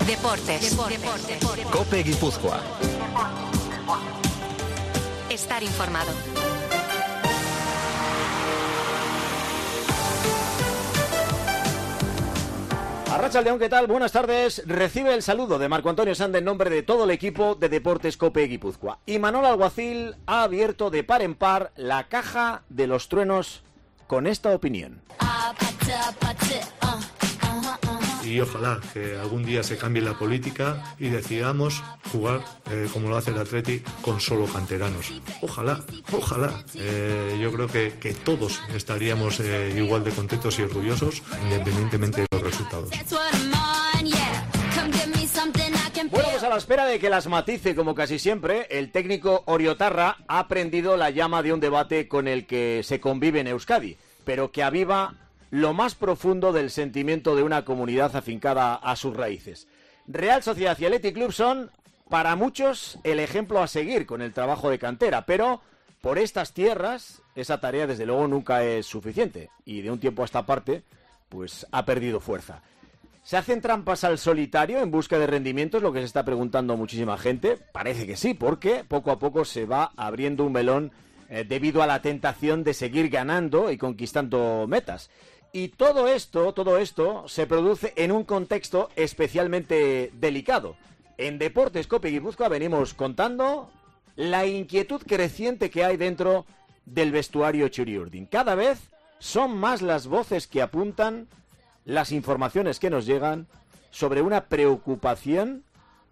Deportes. COPE Guipúzcoa. Estar informado. Arratsaldeon, ¿qué tal? Buenas tardes. Recibe el saludo de Marco Antonio Sande en nombre de todo el equipo de Deportes COPE Guipúzcoa. Y Manolo Alguacil ha abierto de par en par la caja de los truenos con esta opinión. Y ojalá que algún día se cambie la política y decidamos jugar, como lo hace el Atleti, con solo canteranos. Ojalá. Yo creo que todos estaríamos igual de contentos y orgullosos, independientemente de los resultados. Bueno, pues a la espera de que las matice, como casi siempre, el técnico Oriotarra ha prendido la llama de un debate con el que se convive en Euskadi, pero que aviva lo más profundo del sentimiento de una comunidad afincada a sus raíces. Real Sociedad y Athletic Club son, para muchos, el ejemplo a seguir con el trabajo de cantera, pero por estas tierras esa tarea desde luego nunca es suficiente y de un tiempo a esta parte pues ha perdido fuerza. ¿Se hacen trampas al solitario en busca de rendimientos? Lo que se está preguntando muchísima gente. Parece que sí, porque poco a poco se va abriendo un melón debido a la tentación de seguir ganando y conquistando metas. Y todo esto se produce en un contexto especialmente delicado. En Deportes COPE Guipúzcoa venimos contando la inquietud creciente que hay dentro del vestuario Txuri-Urdin. Cada vez son más las voces que apuntan, las informaciones que nos llegan sobre una preocupación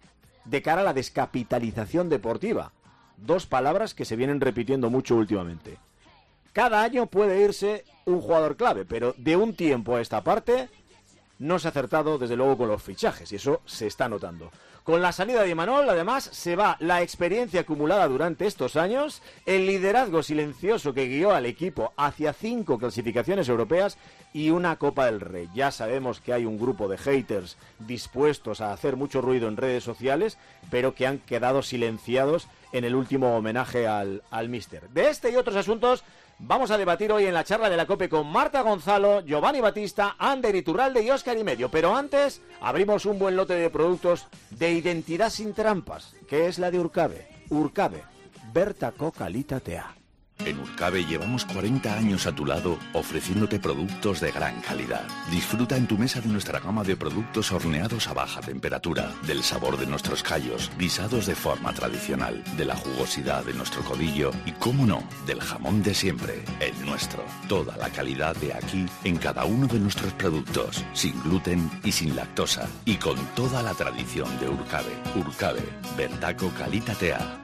de cara a la descapitalización deportiva. Dos palabras que se vienen repitiendo mucho últimamente. Cada año puede irse un jugador clave, pero de un tiempo a esta parte no se ha acertado desde luego con los fichajes y eso se está notando. Con la salida de Imanol, además, se va la experiencia acumulada durante estos años, el liderazgo silencioso que guió al equipo hacia 5 clasificaciones europeas y una Copa del Rey. Ya sabemos que hay un grupo de haters dispuestos a hacer mucho ruido en redes sociales, pero que han quedado silenciados en el último homenaje al míster. De este y otros asuntos vamos a debatir hoy en la charla de la COPE con Marta Gonzalo, Giovanni Batista, Ander Iturralde y Óscar Imedio. Pero antes abrimos un buen lote de productos de identidad sin trampas, que es la de Urcabe. Urcabe, bertako kalitatea. En Urcabe llevamos 40 años a tu lado ofreciéndote productos de gran calidad. Disfruta en tu mesa de nuestra gama de productos horneados a baja temperatura, del sabor de nuestros callos, guisados de forma tradicional, de la jugosidad de nuestro codillo y, cómo no, del jamón de siempre, el nuestro. Toda la calidad de aquí en cada uno de nuestros productos, sin gluten y sin lactosa, y con toda la tradición de Urcabe. Urcabe, bertako kalitatea.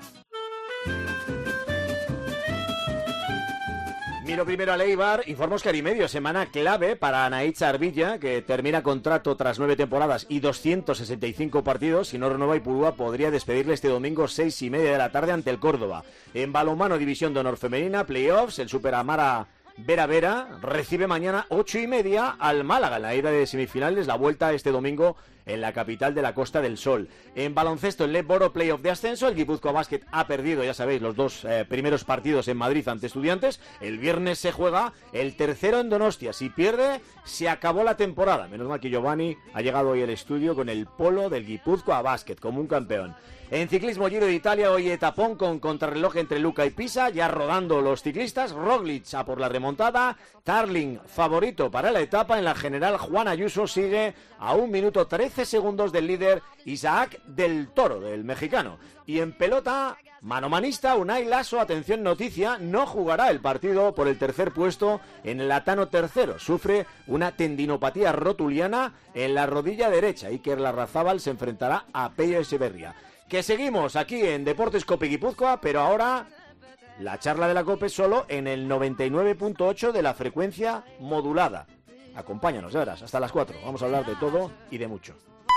Miro primero a Leibar, informo Óscar Imedio, semana clave para Anaitza Arvilla, que termina contrato tras 9 temporadas y 265 partidos. Si no renueva, Ipurúa podría despedirle este domingo 6:30 de la tarde ante el Córdoba. En balonmano, División de Honor Femenina, playoffs, el Superamara Vera recibe mañana 8:30 al Málaga en la ida de semifinales, la vuelta este domingo en la capital de la Costa del Sol. En baloncesto, el Leporo playoff de ascenso, el Guipúzcoa Basket ha perdido, ya sabéis, los dos primeros partidos en Madrid ante Estudiantes. El viernes se juega el tercero en Donostia. Si pierde, se acabó la temporada. Menos mal que Giovanni ha llegado hoy al estudio con el polo del Guipúzcoa Basket como un campeón. En ciclismo, Giro de Italia, hoy etapón con contrarreloj entre Luca y Pisa, ya rodando los ciclistas. Roglic a por la remontada, Tarling favorito para la etapa. En la general, Juan Ayuso sigue a 1 minuto 13 segundos del líder Isaac del Toro, del mexicano. Y en pelota, manomanista, Unai Lasso, atención noticia, no jugará el partido por el tercer puesto en el Atano tercero. Sufre una tendinopatía rotuliana en la rodilla derecha. Iker Larrazábal se enfrentará a Pello Echeverría. Que seguimos aquí en Deportes COPE Guipúzcoa, pero ahora la charla de la COPE solo en el 99.8 de la frecuencia modulada. Acompáñanos, ya verás, hasta las 4. Vamos a hablar de todo y de mucho.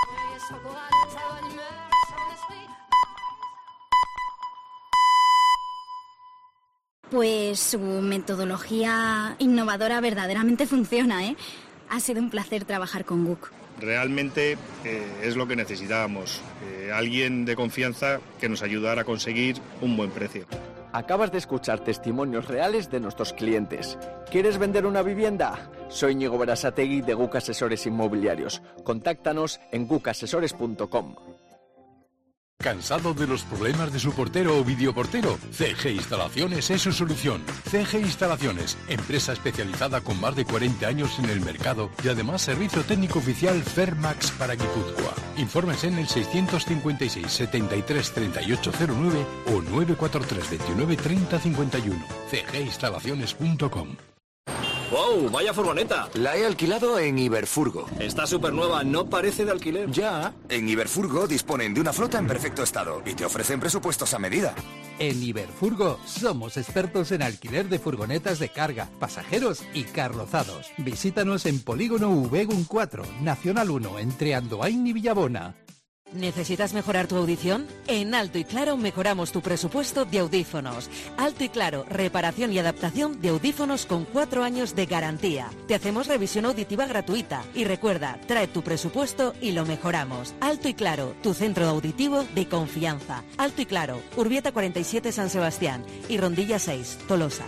Pues su metodología innovadora verdaderamente funciona, ¿eh? Ha sido un placer trabajar con Guk. Realmente es lo que necesitábamos, alguien de confianza que nos ayudara a conseguir un buen precio. Acabas de escuchar testimonios reales de nuestros clientes. ¿Quieres vender una vivienda? Soy Íñigo Berasategui de GUC Asesores Inmobiliarios. Contáctanos en gucasesores.com. ¿Cansado de los problemas de su portero o videoportero? CG Instalaciones es su solución. CG Instalaciones, empresa especializada con más de 40 años en el mercado y además servicio técnico oficial Fermax para Guipúzcoa. Informes en el 656 73 3809 o 943 29 30 51. cginstalaciones.com. ¡Wow! ¡Vaya furgoneta! La he alquilado en Iberfurgo. Está súper nueva, no parece de alquiler. Ya. En Iberfurgo disponen de una flota en perfecto estado y te ofrecen presupuestos a medida. En Iberfurgo somos expertos en alquiler de furgonetas de carga, pasajeros y carrozados. Visítanos en Polígono Ubegun 4, Nacional 1, entre Andoain y Villabona. ¿Necesitas mejorar tu audición? En Alto y Claro mejoramos tu presupuesto de audífonos. Alto y Claro, reparación y adaptación de audífonos con 4 años de garantía. Te hacemos revisión auditiva gratuita. Y recuerda, trae tu presupuesto y lo mejoramos. Alto y Claro, tu centro auditivo de confianza. Alto y Claro, Urbieta 47 San Sebastián y Rondilla 6, Tolosa.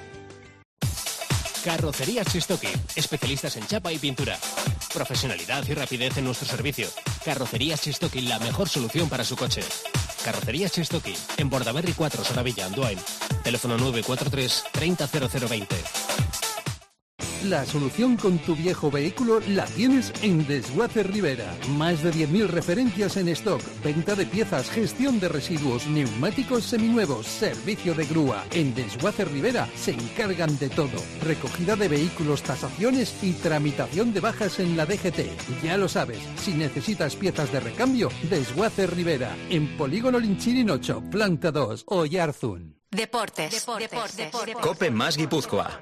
Carrocerías Chistoki, especialistas en chapa y pintura. Profesionalidad y rapidez en nuestro servicio. Carrocerías Chistoki, la mejor solución para su coche. Carrocerías Chistoki, en Bordaberry 4, Soravilla, Andoain. Teléfono 943 300020. La solución con tu viejo vehículo la tienes en Desguace Rivera. Más de 10.000 referencias en stock, venta de piezas, gestión de residuos, neumáticos seminuevos, servicio de grúa. En Desguace Rivera se encargan de todo. Recogida de vehículos, tasaciones y tramitación de bajas en la DGT. Ya lo sabes, si necesitas piezas de recambio, Desguace Rivera. En Polígono Linchirin 8, Planta 2, Oyarzún. Deportes. Cope más Guipúzcoa.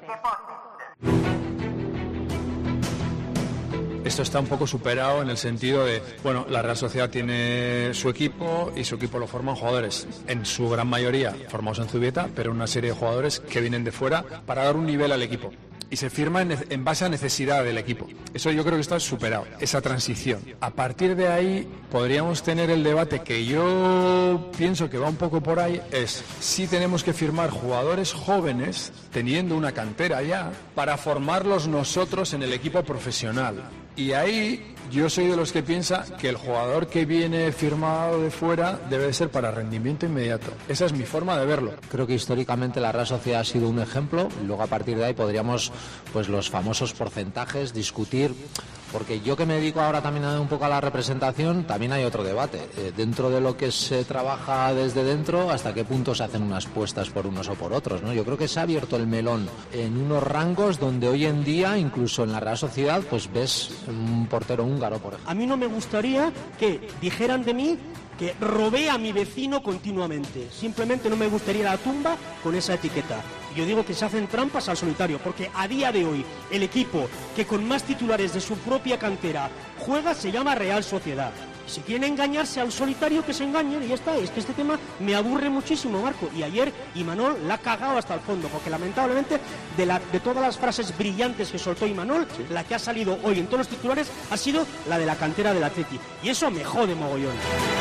Esto está un poco superado en el sentido de, bueno, la Real Sociedad tiene su equipo y su equipo lo forman jugadores, en su gran mayoría formados en Zubieta, pero una serie de jugadores que vienen de fuera para dar un nivel al equipo. Y se firma en base a necesidad del equipo. Eso yo creo que está superado, esa transición. A partir de ahí podríamos tener el debate que yo pienso que va un poco por ahí, es si tenemos que firmar jugadores jóvenes, teniendo una cantera ya, para formarlos nosotros en el equipo profesional. Y ahí yo soy de los que piensa que el jugador que viene firmado de fuera debe de ser para rendimiento inmediato. Esa es mi forma de verlo. Creo que históricamente la Real Sociedad ha sido un ejemplo. Luego a partir de ahí podríamos, pues los famosos porcentajes, discutir. Porque yo que me dedico ahora también un poco a la representación, también hay otro debate. Dentro de lo que se trabaja desde dentro, hasta qué punto se hacen unas puestas por unos o por otros, ¿no? Yo creo que se ha abierto el melón en unos rangos donde hoy en día, incluso en la Real Sociedad, pues ves un portero húngaro, por ejemplo. A mí no me gustaría que dijeran de mí que robé a mi vecino continuamente. Simplemente no me gustaría ir a la tumba con esa etiqueta. Yo digo que se hacen trampas al solitario, porque a día de hoy el equipo que con más titulares de su propia cantera juega se llama Real Sociedad. Si quieren engañarse al solitario, que se engañen y ya está. Es que este tema me aburre muchísimo, Marco. Y ayer Imanol la ha cagado hasta el fondo, porque lamentablemente de todas las frases brillantes que soltó Imanol, sí, la que ha salido hoy en todos los titulares ha sido la de la cantera del Atleti. Y eso me jode mogollón.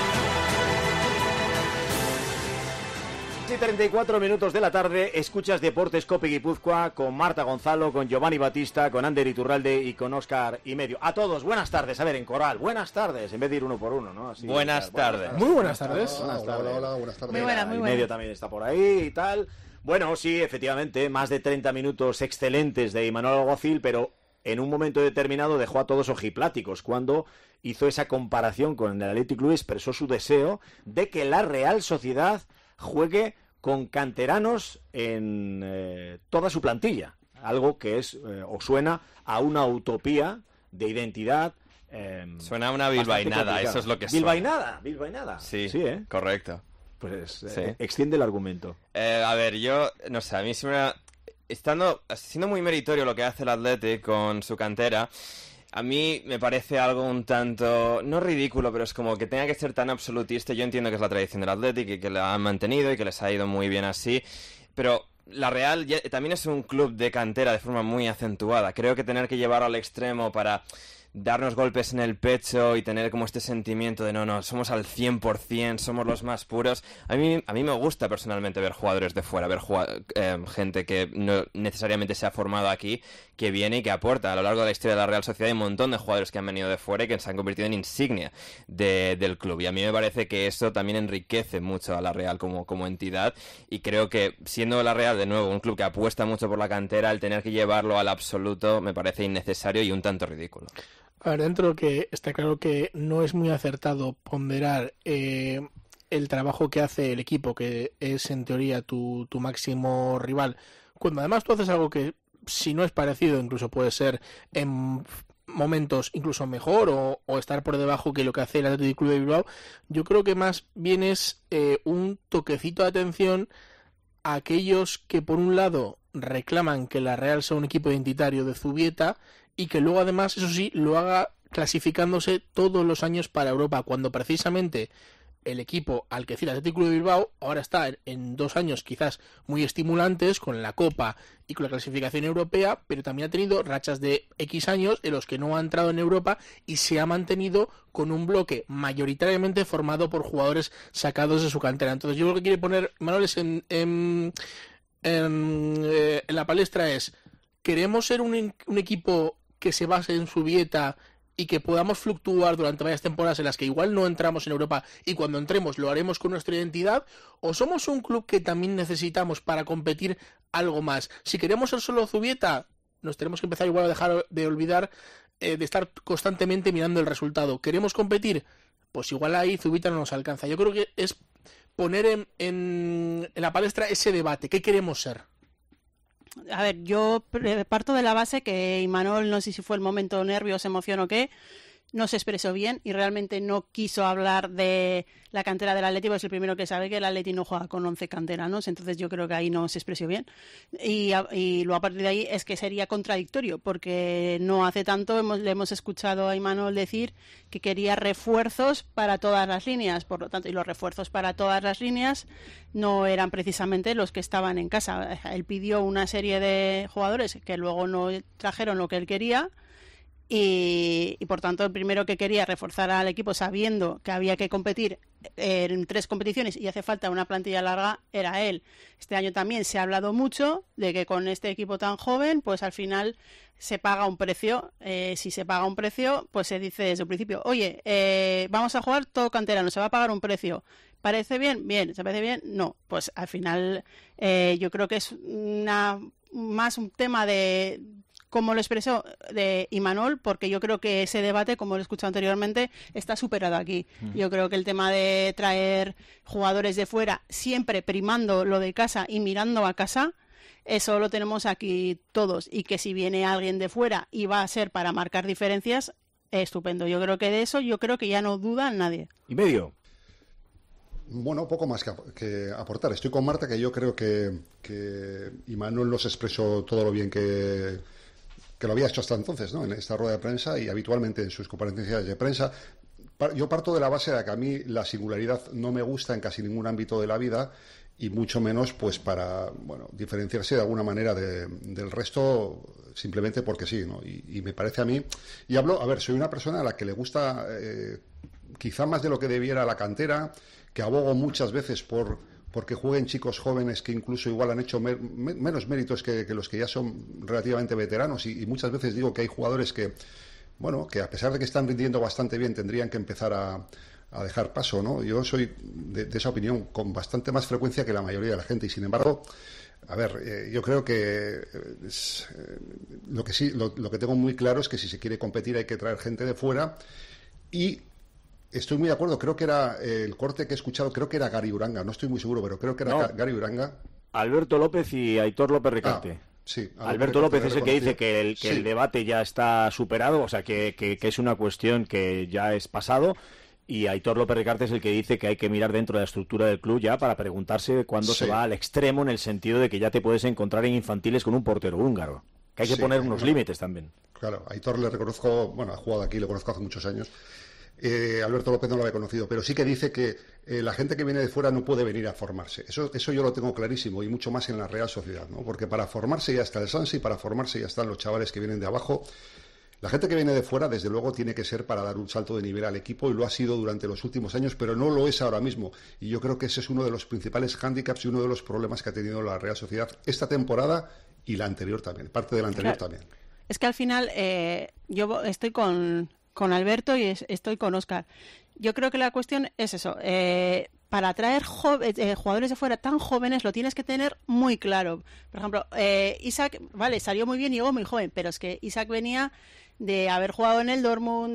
34 minutos de la tarde, escuchas Deportes Cope Guipúzcoa con Marta Gonzalo, con Giovanni Batista, con Ander Iturralde y con Óscar y Medio. A todos, buenas tardes, a ver, en coral, buenas tardes, en vez de ir uno por uno, ¿no? Así, buenas tardes. Muy buenas tardes. Hola, buenas tardes. Muy buena, muy buena. Y Medio también está por ahí y tal. Bueno, sí, efectivamente, más de 30 minutos excelentes de Imanol Alguacil, pero en un momento determinado dejó a todos ojipláticos cuando hizo esa comparación con el Athletic Club, expresó su deseo de que la Real Sociedad juegue con canteranos en toda su plantilla, algo que es o suena a una utopía de identidad. Suena a una bilbainada, eso es lo que suena. Bilbainada. Sí, correcto. Pues extiende el argumento. A ver, yo, no sé, a mí siempre, siendo muy meritorio lo que hace el Athletic con su cantera, a mí me parece algo un tanto, no ridículo, pero es como que tenga que ser tan absolutista. Yo entiendo que es la tradición del Athletic y que la han mantenido y que les ha ido muy bien así, pero la Real también es un club de cantera de forma muy acentuada. Creo que tener que llevarlo al extremo para darnos golpes en el pecho y tener como este sentimiento de no, somos al 100%, somos los más puros. A mí me gusta personalmente ver jugadores de fuera, ver gente que no necesariamente se ha formado aquí, que viene y que aporta. A lo largo de la historia de la Real Sociedad hay un montón de jugadores que han venido de fuera y que se han convertido en insignia del club. Y a mí me parece que eso también enriquece mucho a la Real como entidad, y creo que siendo la Real de nuevo un club que apuesta mucho por la cantera, el tener que llevarlo al absoluto me parece innecesario y un tanto ridículo. A ver, dentro que está claro que no es muy acertado ponderar el trabajo que hace el equipo, que es en teoría tu máximo rival, cuando además tú haces algo que, si no es parecido, incluso puede ser en momentos incluso mejor o estar por debajo que lo que hace el Athletic Club de Bilbao. Yo creo que más bien es un toquecito de atención a aquellos que por un lado reclaman que la Real sea un equipo identitario de Zubieta y que luego además, eso sí, lo haga clasificándose todos los años para Europa, cuando precisamente el equipo al que cita el Athletic Club de Bilbao ahora está en 2 años quizás muy estimulantes con la Copa y con la clasificación europea, pero también ha tenido rachas de X años en los que no ha entrado en Europa y se ha mantenido con un bloque mayoritariamente formado por jugadores sacados de su cantera. Entonces yo lo que quiere poner Manuel en la palestra es: ¿queremos ser un equipo que se base en Zubieta y que podamos fluctuar durante varias temporadas en las que igual no entramos en Europa y cuando entremos lo haremos con nuestra identidad? ¿O somos un club que también necesitamos para competir algo más? Si queremos ser solo Zubieta, nos tenemos que empezar igual a dejar de olvidar de estar constantemente mirando el resultado. ¿Queremos competir? Pues igual ahí Zubieta no nos alcanza. Yo creo que es poner en la palestra ese debate. ¿Qué queremos ser? A ver, yo parto de la base que Imanol, no sé si fue el momento nervios, emoción o qué, no se expresó bien y realmente no quiso hablar de la cantera del Atleti, porque es el primero que sabe que el Atleti no juega con 11 canteranos, entonces yo creo que ahí no se expresó bien. Y luego a partir de ahí es que sería contradictorio, porque no hace tanto le hemos escuchado a Imanol decir que quería refuerzos para todas las líneas, por lo tanto, y los refuerzos para todas las líneas no eran precisamente los que estaban en casa. Él pidió una serie de jugadores que luego no trajeron lo que él quería. Y por tanto el primero que quería reforzar al equipo sabiendo que había que competir en 3 competiciones y hace falta una plantilla larga era él. Este año también se ha hablado mucho de que con este equipo tan joven pues al final se paga un precio. Si se paga un precio pues se dice desde el principio, oye, vamos a jugar todo canterano, se va a pagar un precio. ¿Parece bien? Bien. ¿Se parece bien? No. Pues al final yo creo que es más un tema de, como lo expresó, de Imanol, porque yo creo que ese debate, como lo he escuchado anteriormente, está superado aquí. Yo creo que el tema de traer jugadores de fuera, siempre primando lo de casa y mirando a casa, eso lo tenemos aquí todos. Y que si viene alguien de fuera y va a ser para marcar diferencias, estupendo. Yo creo que de eso, yo creo que ya no duda nadie. ¿Y medio? Bueno, poco más que aportar. Estoy con Marta, que yo creo que Imanol nos expresó todo lo bien que lo había hecho hasta entonces, ¿no? En esta rueda de prensa y habitualmente en sus comparecencias de prensa. Yo parto de la base de que a mí la singularidad no me gusta en casi ningún ámbito de la vida y mucho menos pues para diferenciarse de alguna manera del resto simplemente porque sí, ¿no? Y me parece a mí, y hablo, a ver, soy una persona a la que le gusta quizá más de lo que debiera la cantera, que abogo muchas veces porque jueguen chicos jóvenes que incluso igual han hecho menos méritos que los que ya son relativamente veteranos y muchas veces digo que hay jugadores que a pesar de que están rindiendo bastante bien tendrían que empezar a dejar paso, ¿no? Yo soy de esa opinión con bastante más frecuencia que la mayoría de la gente y sin embargo, a ver, yo creo que lo que tengo muy claro es que si se quiere competir hay que traer gente de fuera y estoy muy de acuerdo, creo que era el corte que he escuchado, creo que era Gary Uranga, no estoy muy seguro, pero creo que era Gary Uranga. Alberto López y Aitor López Ricarte. Sí, Alberto López es el que dice que el debate ya está superado, o sea, que es una cuestión que ya es pasado, y Aitor López Ricarte es el que dice que hay que mirar dentro de la estructura del club ya para preguntarse cuándo se va al extremo, en el sentido de que ya te puedes encontrar en infantiles con un portero húngaro, que hay que poner unos límites también. Claro, Aitor le reconozco, ha jugado aquí, lo conozco hace muchos años. Alberto López no lo había conocido, pero sí que dice que la gente que viene de fuera no puede venir a formarse. Eso yo lo tengo clarísimo y mucho más en la Real Sociedad, ¿no? Porque para formarse ya está el Sanse y para formarse ya están los chavales que vienen de abajo. La gente que viene de fuera, desde luego, tiene que ser para dar un salto de nivel al equipo, y lo ha sido durante los últimos años, pero no lo es ahora mismo. Y yo creo que ese es uno de los principales hándicaps y uno de los problemas que ha tenido la Real Sociedad esta temporada y la anterior también, parte de la anterior también. Es que al final yo estoy con Alberto y estoy con Óscar. Yo creo que la cuestión es eso. Para atraer jugadores de fuera tan jóvenes lo tienes que tener muy claro. Por ejemplo, Isaac, vale, salió muy bien y llegó muy joven, pero es que Isaac venía de haber jugado en el Dortmund,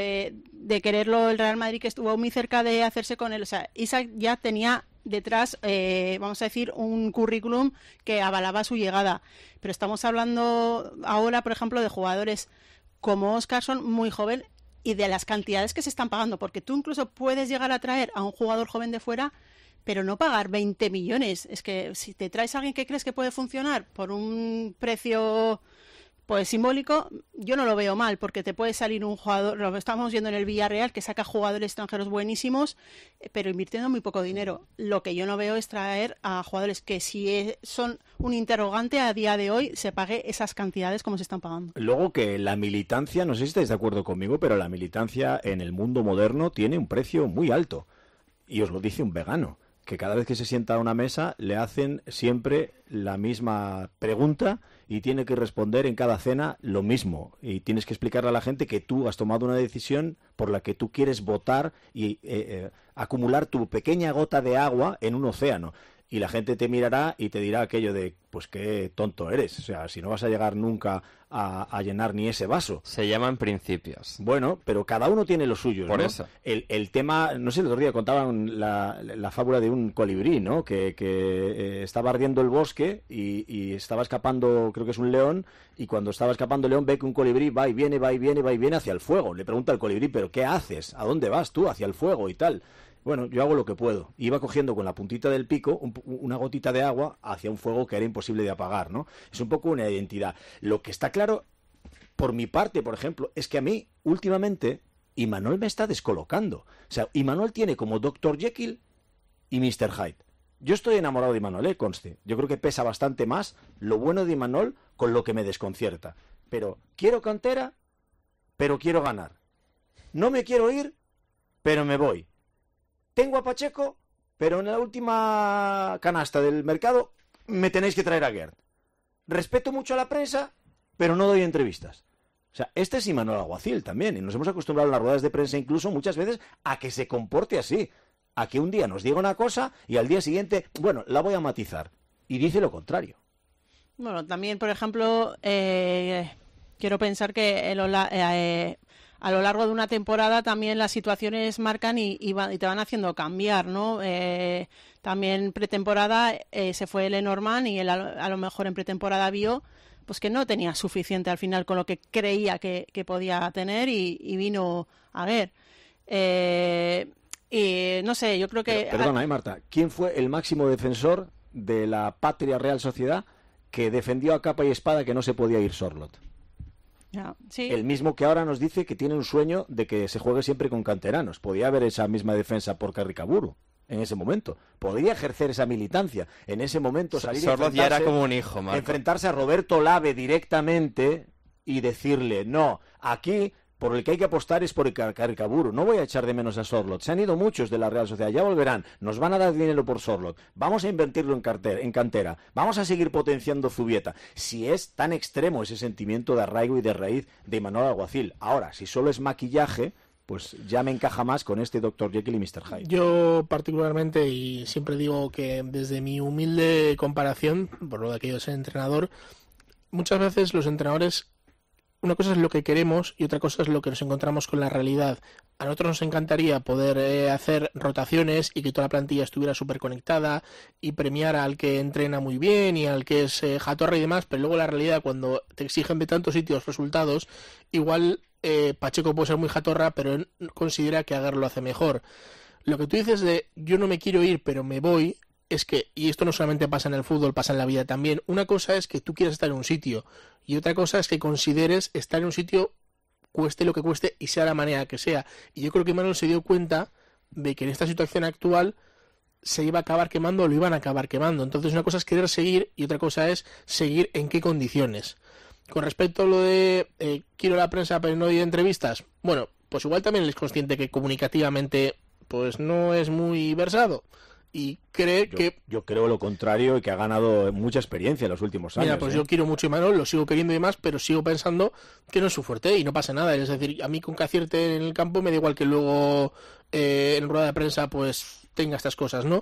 de quererlo el Real Madrid, que estuvo muy cerca de hacerse con él. O sea, Isaac ya tenía detrás, vamos a decir, un currículum que avalaba su llegada. Pero estamos hablando ahora, por ejemplo, de jugadores como Óscar, son muy joven, y de las cantidades que se están pagando, porque tú incluso puedes llegar a traer a un jugador joven de fuera, pero no pagar 20 millones. Es que si te traes a alguien que crees que puede funcionar por un precio pues simbólico, yo no lo veo mal, porque te puede salir un jugador, lo estamos viendo en el Villarreal, que saca jugadores extranjeros buenísimos, pero invirtiendo muy poco dinero. Lo que yo no veo es traer a jugadores que si son un interrogante a día de hoy, se pague esas cantidades como se están pagando. Luego que la militancia, no sé si estáis de acuerdo conmigo, pero la militancia en el mundo moderno tiene un precio muy alto. Y os lo dice un vegano, que cada vez que se sienta a una mesa le hacen siempre la misma pregunta y tiene que responder en cada cena lo mismo. Y tienes que explicarle a la gente que tú has tomado una decisión por la que tú quieres votar y acumular tu pequeña gota de agua en un océano. Y la gente te mirará y te dirá aquello de, pues qué tonto eres. O sea, si no vas a llegar nunca a llenar ni ese vaso. Se llaman principios. Bueno, pero cada uno tiene los suyos, Por ¿no? eso. El tema, no sé, el otro día contaban la fábula de un colibrí, ¿no? Que estaba ardiendo el bosque y estaba escapando, creo que es un león, y cuando estaba escapando el león ve que un colibrí va y viene, va y viene, va y viene hacia el fuego. Le pregunta al colibrí, ¿pero qué haces? ¿A dónde vas tú? Hacia el fuego y tal. Bueno, yo hago lo que puedo. Iba cogiendo con la puntita del pico una gotita de agua hacia un fuego que era imposible de apagar, ¿no? Es un poco una identidad. Lo que está claro, por mi parte, por ejemplo, es que a mí, últimamente, Imanol me está descolocando. O sea, Imanol tiene como Dr. Jekyll y Mr. Hyde. Yo estoy enamorado de Imanol, conste. Yo creo que pesa bastante más lo bueno de Imanol con lo que me desconcierta. Pero quiero cantera, pero quiero ganar. No me quiero ir, pero me voy. Tengo a Pacheco, pero en la última canasta del mercado me tenéis que traer a Gerd. Respeto mucho a la prensa, pero no doy entrevistas. O sea, este es Imanol Alguacil también, y nos hemos acostumbrado en las ruedas de prensa incluso muchas veces a que se comporte así, a que un día nos diga una cosa y al día siguiente, bueno, la voy a matizar, y dice lo contrario. Bueno, también, por ejemplo, quiero pensar que a lo largo de una temporada también las situaciones marcan y te van haciendo cambiar, ¿no? También pretemporada se fue Lenormand y él a lo mejor en pretemporada vio pues que no tenía suficiente al final con lo que creía que podía tener y vino a ver. Y no sé, yo creo que... Perdona, Marta, ¿quién fue el máximo defensor de la patria Real Sociedad que defendió a capa y espada que no se podía ir Sorloth? Sí. El mismo que ahora nos dice que tiene un sueño de que se juegue siempre con canteranos. Podía haber esa misma defensa por Carricaburu en ese momento. Podría ejercer esa militancia en ese momento, salir Sorloth ya era como un hijo, Marco. Enfrentarse a Roberto Lave directamente y decirle, no, aquí por el que hay que apostar es por el Carricaburu. No voy a echar de menos a Sorloth. Se han ido muchos de la Real Sociedad, ya volverán. Nos van a dar dinero por Sorloth. Vamos a invertirlo en cantera. Vamos a seguir potenciando Zubieta. Si es tan extremo ese sentimiento de arraigo y de raíz de Imanol Alguacil. Ahora, si solo es maquillaje, pues ya me encaja más con este Dr. Jekyll y Mr. Hyde. Yo particularmente, y siempre digo que desde mi humilde comparación, por lo de que yo soy entrenador, muchas veces los entrenadores, una cosa es lo que queremos y otra cosa es lo que nos encontramos con la realidad. A nosotros nos encantaría poder hacer rotaciones y que toda la plantilla estuviera súper conectada y premiar al que entrena muy bien y al que es jatorra y demás, pero luego la realidad, cuando te exigen de tantos sitios resultados, igual Pacheco puede ser muy jatorra, pero él considera que Aguer lo hace mejor. Lo que tú dices de yo no me quiero ir pero me voy, es que, y esto no solamente pasa en el fútbol, pasa en la vida también, una cosa es que tú quieras estar en un sitio y otra cosa es que consideres estar en un sitio cueste lo que cueste y sea la manera que sea. Y yo creo que Imanol se dio cuenta de que en esta situación actual se iba a acabar quemando o lo iban a acabar quemando. Entonces una cosa es querer seguir y otra cosa es seguir en qué condiciones. Con respecto a lo de quiero la prensa pero no doy entrevistas, bueno, pues igual también él es consciente que comunicativamente pues no es muy versado y cree que... Yo creo lo contrario y que ha ganado mucha experiencia en los últimos años. Mira, pues yo quiero mucho a Imanol, lo sigo queriendo y demás, pero sigo pensando que no es su fuerte y no pasa nada. Es decir, a mí con que acierte en el campo me da igual que luego en rueda de prensa pues tenga estas cosas, ¿no?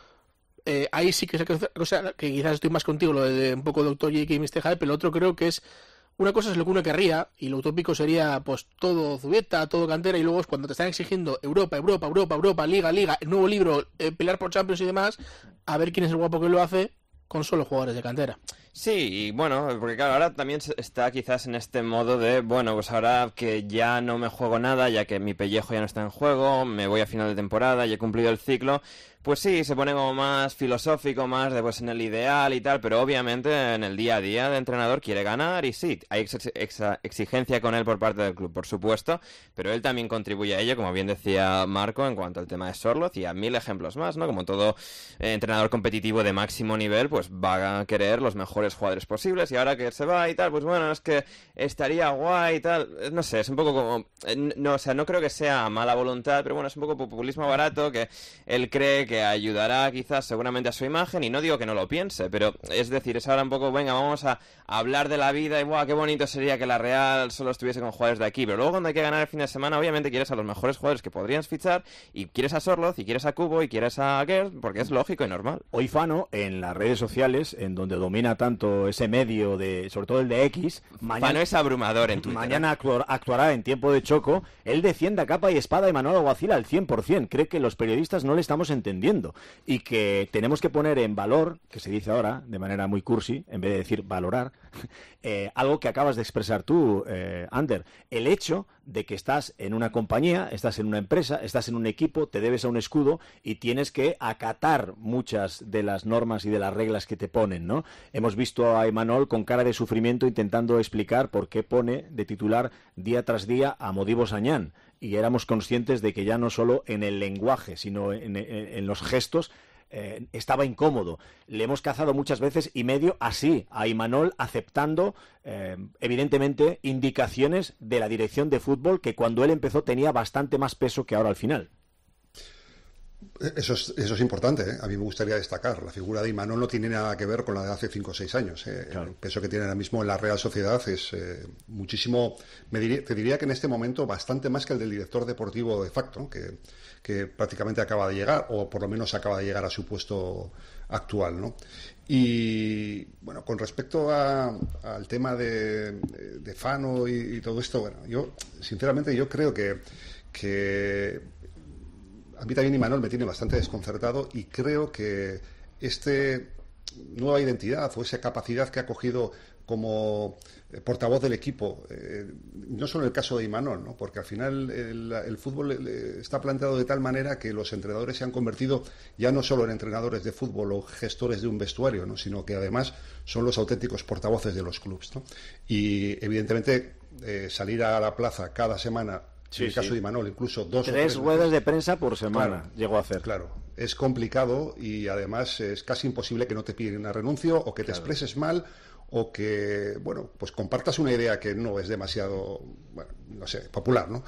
Ahí sí que es cosa que quizás estoy más contigo, lo de un poco Dr. J.K. y Mr. Hyde, pero lo otro creo que es... Una cosa es lo que uno querría, y lo utópico sería pues todo Zubieta, todo cantera, y luego es cuando te están exigiendo Europa, Liga, el nuevo libro, pelear por Champions y demás, a ver quién es el guapo que lo hace con solo jugadores de cantera. Sí, y bueno, porque claro, ahora también está quizás en este modo de, bueno, pues ahora que ya no me juego nada, ya que mi pellejo ya no está en juego, me voy a final de temporada y he cumplido el ciclo, pues sí, se pone como más filosófico, más de pues en el ideal y tal, pero obviamente en el día a día de entrenador quiere ganar y sí, hay exigencia con él por parte del club, por supuesto, pero él también contribuye a ello, como bien decía Marco, en cuanto al tema de Sorloth y a 1000 ejemplos más, ¿no? Como todo entrenador competitivo de máximo nivel, pues va a querer los mejores jugadores posibles y ahora que se va y tal, pues bueno, es que estaría guay y tal, no sé, es un poco como, no, o sea, no creo que sea mala voluntad, pero bueno, es un poco populismo barato que él cree que ayudará quizás seguramente a su imagen y no digo que no lo piense, pero es decir, es ahora un poco, venga, vamos a hablar de la vida y ¡buah, qué bonito sería que la Real solo estuviese con jugadores de aquí! Pero luego cuando hay que ganar el fin de semana, obviamente quieres a los mejores jugadores que podrías fichar y quieres a Sorloth y quieres a Kubo y quieres a Gerd, porque es lógico y normal. Hoy Fano, en las redes sociales, en donde domina tanto ese medio, sobre todo el de X, Fano es abrumador en Twitter. Mañana actuará en Tiempo de Choco. Él defiende a capa y espada a Imanol Alguacil al 100%. Cree que los periodistas no le estamos entendiendo y que tenemos que poner en valor, que se dice ahora de manera muy cursi, en vez de decir valorar, algo que acabas de expresar tú, Ander, el hecho de que estás en una compañía, estás en una empresa, estás en un equipo, te debes a un escudo y tienes que acatar muchas de las normas y de las reglas que te ponen, ¿no? Hemos visto a Imanol con cara de sufrimiento intentando explicar por qué pone de titular día tras día a Modibo Sañán, y éramos conscientes de que ya no solo en el lenguaje, sino en los gestos estaba incómodo. Le hemos cazado muchas veces y medio así a Imanol, aceptando evidentemente indicaciones de la dirección de fútbol que cuando él empezó tenía bastante más peso que ahora al final. Eso es importante, ¿eh? A mí me gustaría destacar. La figura de Imanol no tiene nada que ver con la de hace 5 o 6 años. Claro. El peso que tiene ahora mismo en la Real Sociedad es muchísimo, te diría que en este momento bastante más que el del director deportivo de facto, que prácticamente acaba de llegar, o por lo menos acaba de llegar a su puesto actual, ¿no? Y bueno, con respecto al tema de Fano y todo esto, bueno, yo sinceramente creo que a mí también Imanol me tiene bastante desconcertado y creo que nueva identidad o esa capacidad que ha cogido como portavoz del equipo, no solo en el caso de Imanol, ¿no? Porque al final el fútbol está planteado de tal manera que los entrenadores se han convertido ya no solo en entrenadores de fútbol o gestores de un vestuario, ¿no? Sino que además son los auténticos portavoces de los clubes, ¿no? Y evidentemente salir a la plaza cada semana, en el caso de Imanol, incluso 2 o 3 ruedas de prensa por semana, claro, llegó a hacer. Claro, es complicado y además es casi imposible que no te piden una renuncio o que te expreses mal o que, bueno, pues compartas una idea que no es demasiado, bueno, no sé, popular, ¿no?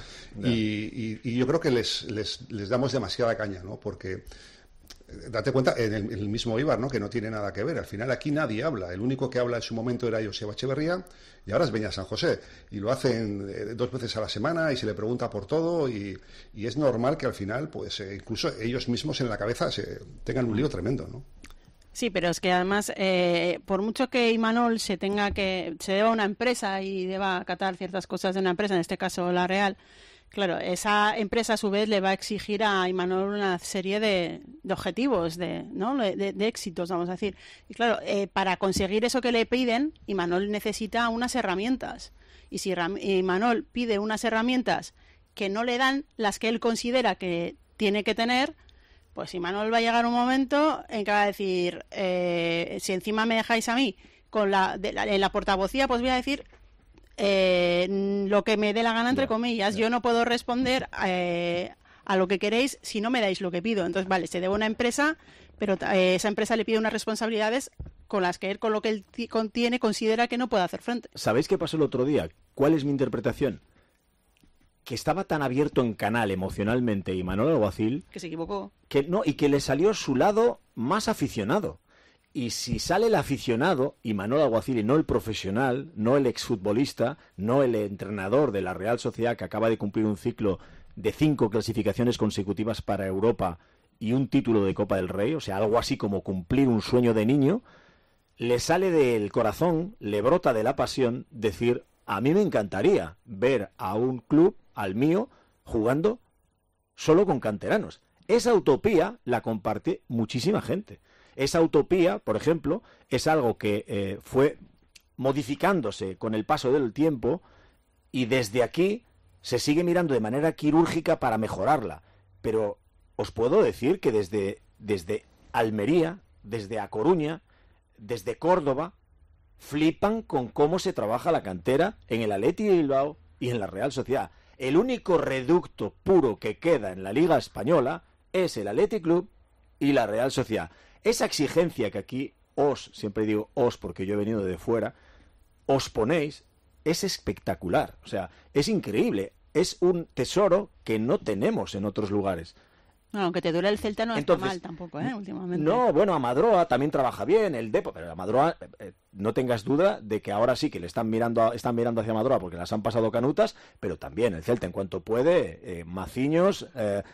Y yo creo que les damos demasiada caña, ¿no? Porque date cuenta, en el mismo Eibar, ¿no? Que no tiene nada que ver. Al final aquí nadie habla. El único que habla en su momento era Joseba Echeverría y ahora es Beñat San José. Y lo hacen 2 veces a la semana y se le pregunta por todo y es normal que al final, pues incluso ellos mismos en la cabeza tengan un lío tremendo, ¿no? Sí, pero es que además, por mucho que Imanol se deba a una empresa y deba acatar ciertas cosas de una empresa, en este caso la Real, claro, esa empresa a su vez le va a exigir a Imanol una serie de objetivos, de éxitos, vamos a decir. Y claro, para conseguir eso que le piden, Imanol necesita unas herramientas. Y si Imanol pide unas herramientas que no le dan las que él considera que tiene que tener, pues Imanol va a llegar un momento en que va a decir, si encima me dejáis a mí en la portavocía, pues voy a decir lo que me dé la gana, entre comillas. Yo no puedo responder a lo que queréis si no me dais lo que pido. Entonces, vale, se debe a una empresa, pero esa empresa le pide unas responsabilidades con las que él, con lo que él contiene, considera que no puede hacer frente. ¿Sabéis qué pasó el otro día? ¿Cuál es mi interpretación? Que estaba tan abierto en canal emocionalmente Imanol Alguacil que se equivocó. Y que le salió su lado más aficionado. Y si sale el aficionado, Imanol Alguacil, y no el profesional, no el exfutbolista, no el entrenador de la Real Sociedad que acaba de cumplir un ciclo de 5 clasificaciones consecutivas para Europa y un título de Copa del Rey, o sea, algo así como cumplir un sueño de niño, le sale del corazón, le brota de la pasión decir, a mí me encantaría ver a un club, al mío, jugando solo con canteranos. Esa utopía la comparte muchísima gente. Esa utopía, por ejemplo, es algo que fue modificándose con el paso del tiempo y desde aquí se sigue mirando de manera quirúrgica para mejorarla. Pero os puedo decir que desde Almería, desde A Coruña, desde Córdoba, flipan con cómo se trabaja la cantera en el Athletic de Bilbao y en la Real Sociedad. El único reducto puro que queda en la Liga Española es el Athletic Club y la Real Sociedad. Esa exigencia que aquí siempre digo porque yo he venido de fuera, os ponéis, es espectacular. O sea, es increíble. Es un tesoro que no tenemos en otros lugares. No, aunque te duele el Celta no está mal tampoco, últimamente. No, bueno, Amadroa también trabaja bien, el Depor, pero Amadroa, no tengas duda de que ahora sí que le están mirando hacia Amadroa porque las han pasado canutas, pero también el Celta en cuanto puede, Maciños,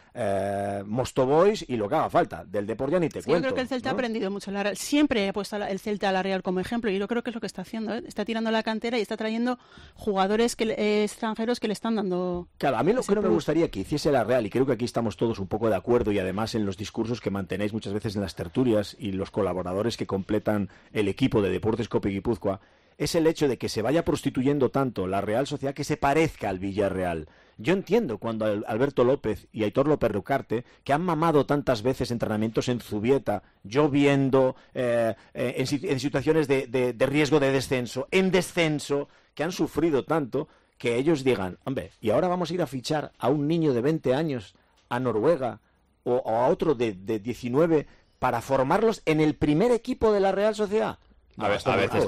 Mostobois y lo que haga falta. Del Depor ya ni te cuento. Yo creo que el Celta ha aprendido mucho. Siempre ha puesto el Celta a la Real como ejemplo y yo creo que es lo que está haciendo. Está tirando la cantera y está trayendo jugadores extranjeros que le están dando... Claro, a mí lo que no me gustaría que hiciese la Real, y creo que aquí estamos todos un poco de acuerdo, y además en los discursos que mantenéis muchas veces en las tertulias y los colaboradores que completan el equipo de Deportes Cope Guipúzcoa, es el hecho de que se vaya prostituyendo tanto la Real Sociedad que se parezca al Villarreal. Yo entiendo cuando Alberto López y Aitor López Rucarte, que han mamado tantas veces entrenamientos en Zubieta, lloviendo, en situaciones de riesgo de descenso, en descenso, que han sufrido tanto, que ellos digan, hombre, y ahora vamos a ir a fichar a un niño de 20 años a Noruega o a otro de 19 para formarlos en el primer equipo de la Real Sociedad. No, a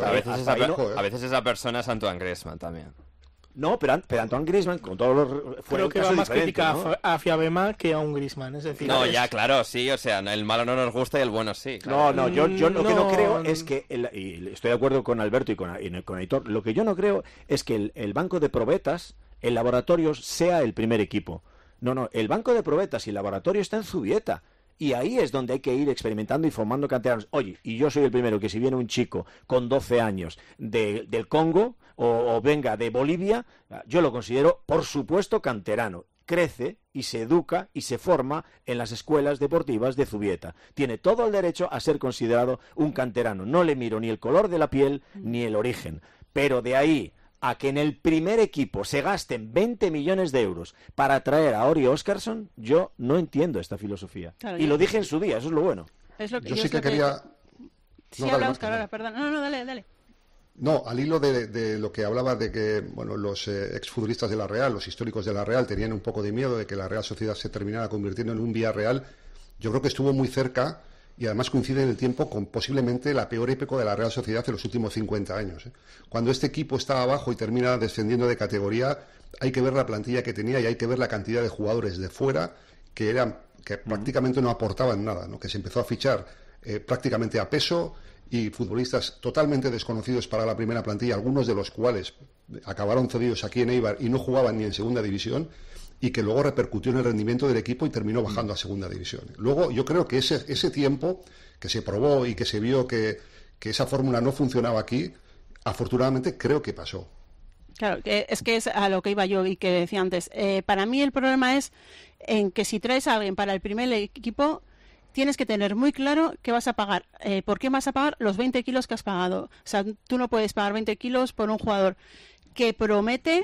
veces esa persona es Antoine Griezmann también. No, pero Antoine Griezmann, con todos los... Creo que va más crítica, ¿no?, a Fiabema que a un Griezmann, es decir... No, ya, claro, sí, o sea, el malo no nos gusta y el bueno sí. Claro. No, yo lo que no creo es que, y estoy de acuerdo con Alberto y con Aitor, lo que yo no creo es que el banco de probetas, el laboratorio, sea el primer equipo. No, el banco de probetas y el laboratorio está en Zubieta. Y ahí es donde hay que ir experimentando y formando canteranos. Oye, y yo soy el primero que si viene un chico con 12 años del Congo o venga de Bolivia, yo lo considero, por supuesto, canterano. Crece y se educa y se forma en las escuelas deportivas de Zubieta. Tiene todo el derecho a ser considerado un canterano. No le miro ni el color de la piel ni el origen. Pero de ahí a que en el primer equipo se gasten 20 millones de euros para traer a Ori Óscarsson, yo no entiendo esta filosofía. Claro, y lo dije en su día, eso es lo bueno. Yo sí que quería... Sí, habla Óscar ahora, perdón. No, dale. No, al hilo de lo que hablaba de que los exfutbolistas de la Real, los históricos de la Real, tenían un poco de miedo de que la Real Sociedad se terminara convirtiendo en un Villarreal, yo creo que estuvo muy cerca y además coincide en el tiempo con posiblemente la peor época de la Real Sociedad de los últimos 50 años. Cuando este equipo está abajo y termina descendiendo de categoría, hay que ver la plantilla que tenía y hay que ver la cantidad de jugadores de fuera que prácticamente no aportaban nada, ¿no? Que se empezó a fichar prácticamente a peso y futbolistas totalmente desconocidos para la primera plantilla, algunos de los cuales acabaron cedidos aquí en Eibar y no jugaban ni en segunda división, y que luego repercutió en el rendimiento del equipo y terminó bajando a segunda división. Luego yo creo que ese tiempo que se probó y que se vio que esa fórmula no funcionaba aquí, afortunadamente creo que pasó. Claro, es que es a lo que iba yo y que decía antes. Para mí el problema es en que si traes a alguien para el primer equipo, tienes que tener muy claro qué vas a pagar. ¿Por qué vas a pagar los 20 kilos que has pagado? O sea, tú no puedes pagar 20 kilos por un jugador que promete...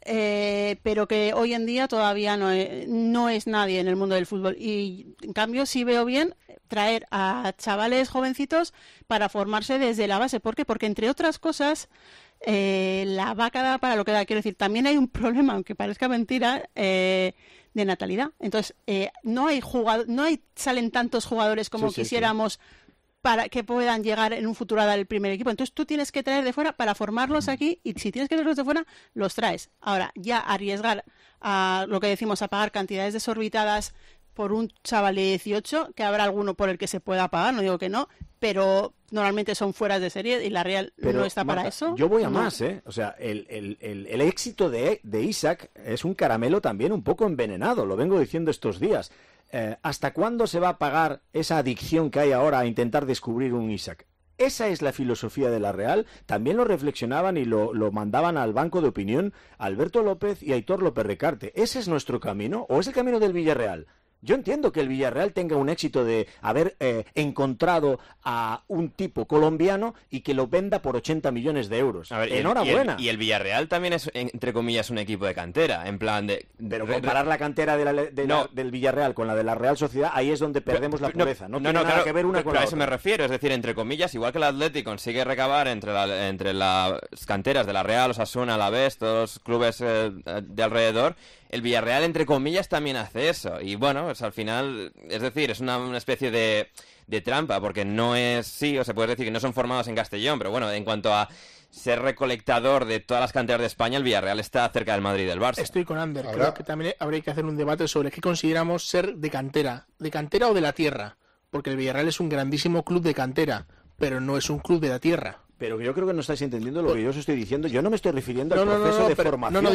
pero que hoy en día todavía no es nadie en el mundo del fútbol y en cambio sí veo bien traer a chavales jovencitos para formarse desde la base. ¿Por qué? Porque entre otras cosas la vaca da para lo que da. Quiero decir, también hay un problema, aunque parezca mentira, de natalidad. Entonces no salen tantos jugadores como quisiéramos para que puedan llegar en un futuro a dar el primer equipo. Entonces tú tienes que traer de fuera para formarlos aquí, y si tienes que traerlos de fuera, los traes. Ahora, ya arriesgar a lo que decimos, a pagar cantidades desorbitadas por un chaval de 18, que habrá alguno por el que se pueda pagar, no digo que no, pero normalmente son fueras de serie y la Real pero, no está Marta, para eso. Yo voy a más, ¿eh? O sea, el éxito de Isaac es un caramelo también un poco envenenado, lo vengo diciendo estos días. ¿Hasta cuándo se va a pagar esa adicción que hay ahora a intentar descubrir un Isaac? Esa es la filosofía de la Real. También lo reflexionaban y lo mandaban al banco de opinión Alberto López y Aitor López Recarte. ¿Ese es nuestro camino o es el camino del Villarreal? Yo entiendo que el Villarreal tenga un éxito de haber encontrado a un tipo colombiano y que lo venda por 80 millones de euros. A ver, enhorabuena. Y el Villarreal también es, entre comillas, un equipo de cantera, en plan de... Pero comparar la cantera del Villarreal con la de la Real Sociedad, ahí es donde perdemos la pureza. No tiene nada que ver una con la otra. A eso me refiero, es decir, entre comillas, igual que el Atleti consigue recabar entre las canteras de la Real, Osasuna, Alavés, todos los clubes de alrededor, el Villarreal, entre comillas, también hace eso. Y bueno, pues al final, es decir, es una especie de trampa, porque no es... Sí, o se puede decir que no son formados en Castellón, pero bueno, en cuanto a ser recolectador de todas las canteras de España, el Villarreal está cerca del Madrid y del Barça. Estoy con Ander. Creo que también habría que hacer un debate sobre qué consideramos ser de cantera o de la tierra, porque el Villarreal es un grandísimo club de cantera, pero no es un club de la tierra. Pero yo creo que no estáis entendiendo lo que yo os estoy diciendo. Yo no me estoy refiriendo al proceso de formación.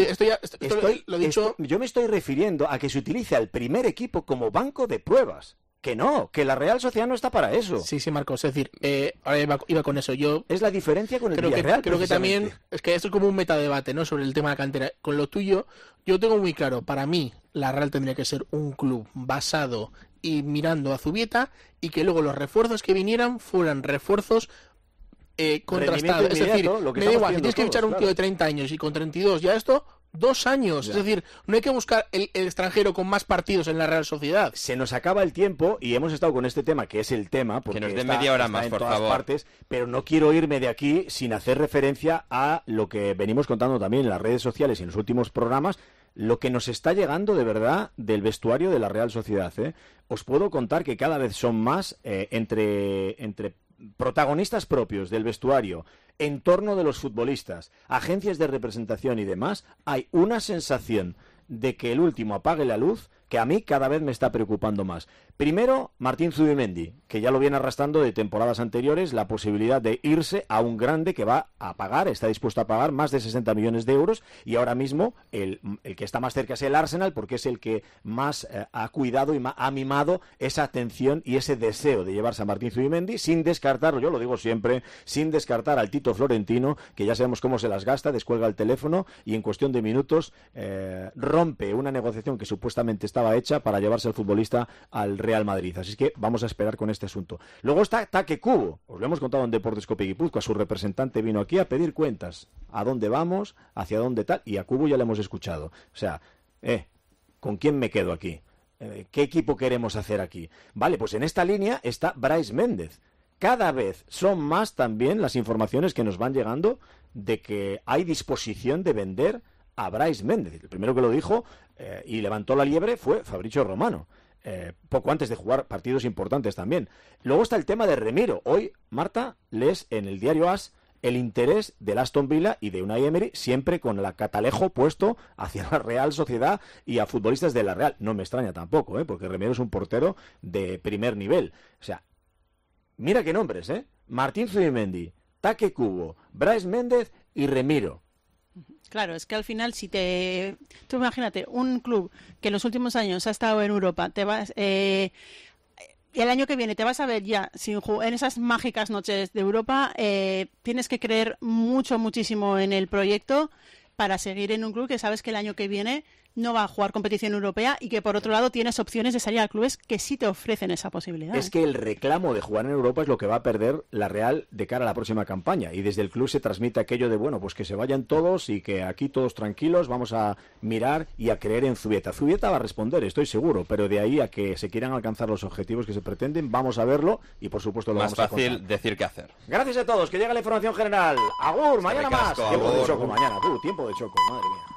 Yo me estoy refiriendo a que se utilice al primer equipo como banco de pruebas. Que no, que la Real Sociedad no está para eso. Sí, Marcos, es decir, ahora iba con eso. Es la diferencia con el Villarreal. Creo que también, es que esto es como un metadebate, ¿no?, sobre el tema de la cantera. Con lo tuyo, yo tengo muy claro, para mí, la Real tendría que ser un club basado y mirando a Zubieta, y que luego los refuerzos que vinieran fueran refuerzos contrastados. Es decir, me da igual, si tienes que fichar un tío de 30 años y con 32 ya esto... 2 años, ya. Es decir, no hay que buscar el extranjero con más partidos en la Real Sociedad. Se nos acaba el tiempo y hemos estado con este tema, que es el tema, porque que nos den media hora más, por favor. Partes, pero no quiero irme de aquí sin hacer referencia a lo que venimos contando también en las redes sociales y en los últimos programas, lo que nos está llegando de verdad del vestuario de la Real Sociedad. Os puedo contar que cada vez son más entre protagonistas propios del vestuario, entorno de los futbolistas, agencias de representación y demás, hay una sensación de que el último apague la luz que a mí cada vez me está preocupando más. Primero, Martín Zubimendi, que ya lo viene arrastrando de temporadas anteriores, la posibilidad de irse a un grande que va a pagar, está dispuesto a pagar más de 60 millones de euros, y ahora mismo el que está más cerca es el Arsenal, porque es el que más ha cuidado y ha mimado esa atención y ese deseo de llevarse a Martín Zubimendi, sin descartarlo, yo lo digo siempre, sin descartar al Tito Florentino, que ya sabemos cómo se las gasta, descuelga el teléfono y en cuestión de minutos rompe una negociación que supuestamente estaba hecha para llevarse al futbolista al Real Madrid. Así que vamos a esperar con este asunto. Luego está Taque Cubo. Os lo hemos contado en Deportes Cope Guipúzcoa. Su representante vino aquí a pedir cuentas. ¿A dónde vamos? ¿Hacia dónde tal? Y a Cubo ya le hemos escuchado. O sea, ¿con quién me quedo aquí? ¿Qué equipo queremos hacer aquí? Vale, pues en esta línea está Brais Méndez. Cada vez son más también las informaciones que nos van llegando de que hay disposición de vender a Brais Méndez. El primero que lo dijo y levantó la liebre fue Fabrizio Romano, poco antes de jugar partidos importantes también. Luego está el tema de Remiro. Hoy, Marta, lees en el diario AS el interés del Aston Villa y de Unai Emery, siempre con el catalejo puesto hacia la Real Sociedad y a futbolistas de la Real. No me extraña tampoco, porque Remiro es un portero de primer nivel. O sea, mira qué nombres, Martín Zubimendi, Taque Cubo, Brais Méndez y Remiro. Claro, es que al final tú imagínate, un club que en los últimos años ha estado en Europa, y el año que viene te vas a ver ya en esas mágicas noches de Europa, tienes que creer muchísimo en el proyecto para seguir en un club que sabes que el año que viene no va a jugar competición europea y que por otro lado tienes opciones de salir a clubes que sí te ofrecen esa posibilidad. Es que el reclamo de jugar en Europa es lo que va a perder la Real de cara a la próxima campaña, y desde el club se transmite aquello de bueno, pues que se vayan todos y que aquí todos tranquilos, vamos a mirar y a creer en Zubieta. Zubieta va a responder, estoy seguro, pero de ahí a que se quieran alcanzar los objetivos que se pretenden, vamos a verlo y por supuesto lo más vamos a contar. Más fácil decir que hacer. Gracias a todos, que llega la información general. Agur, mañana más. Tiempo de choco mañana, tiempo de choco, madre mía.